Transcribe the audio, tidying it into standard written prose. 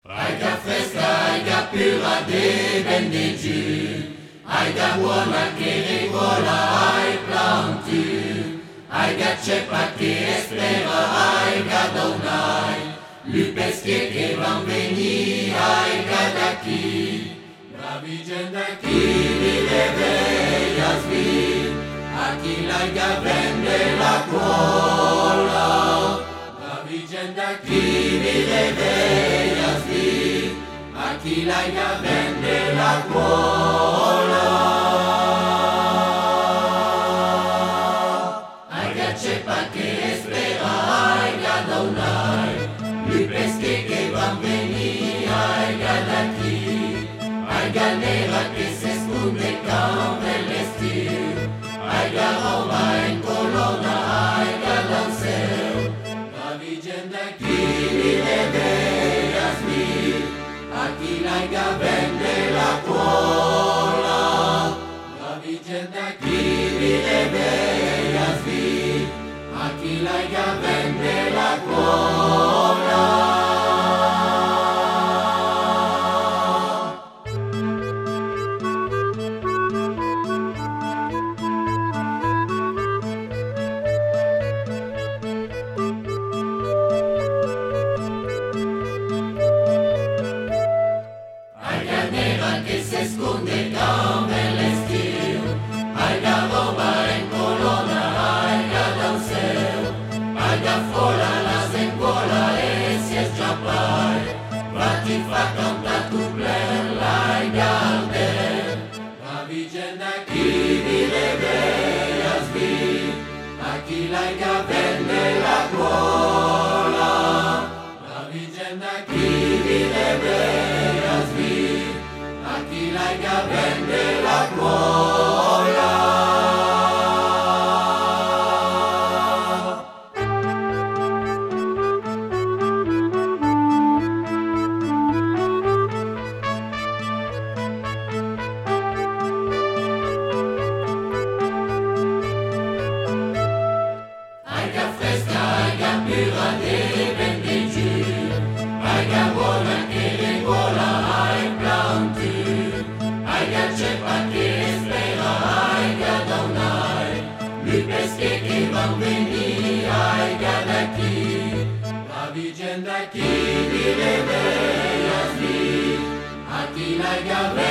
Aiga fresca, aiga pura de ben de Dieu. Aiga buona che regola ai plantu. Aiga cepa che espera, aiga donai. Lupesche che van veni, aiga daqui. Bravigen daqui, vi reveillas vi. Aquí l'aiga vende la cola. Bravigen daqui, vi reveillas vi. Aquí l'aiga vende la cola. Aiga cepa che espera, aiga donai. Lupesche che van veni, aiga daqui. Aiga nera che se sconde quand l'estiu. Aiga roba in colonna, aiga danseu. Bravigen daqui, vi reveillas vi. Aquí l'aiga vende la cola. Bravigen daqui, vi reveillas vi. Aquí l'aiga vende la cola. Che se sconde come l'estiu. Aiga roba in colonna, aiga danseu. Aiga fola la sengola e si escappai. Va ti fa canta tu pler l'aiga alder. Bravigen daqui, vi reveillas vi. Aquí l'aiga vende la cola. Bravigen daqui, vi reveillas vi. Aquí l'aiga vende la cola. Aiga fresca, aiga pura de ben de Dieu. Aiga buona che regola ai plantu. Aiga cepa che espera, aiga donai. Lupesche che van veni, aiga daqui. Bravigen daqui, vi reveillas vi. Aquí l'aiga